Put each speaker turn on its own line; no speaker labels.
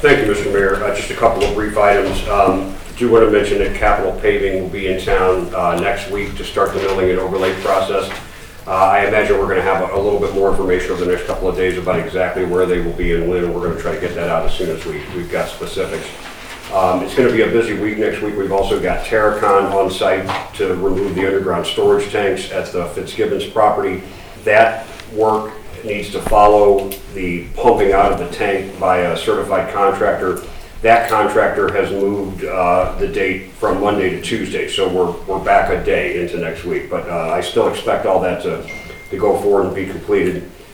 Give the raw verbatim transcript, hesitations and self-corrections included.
thank you, Mister Mayor. Uh, just a couple of brief items. Um, do want to mention that Capital Paving will be in town uh, next week to start the milling and overlay process. Uh, I imagine we're going to have a, a little bit more information over the next couple of days about exactly where they will be and when, and we're going to try to get that out as soon as we, we've got specifics. Um, it's going to be a busy week next week. We've also got Terracon on site to remove the underground storage tanks at the Fitzgibbons property. That work needs to follow the pumping out of the tank by a certified contractor. That contractor has moved uh, the date from Monday to Tuesday, so we're, we're back a day into next week. But uh, I still expect all that to, to go forward and be completed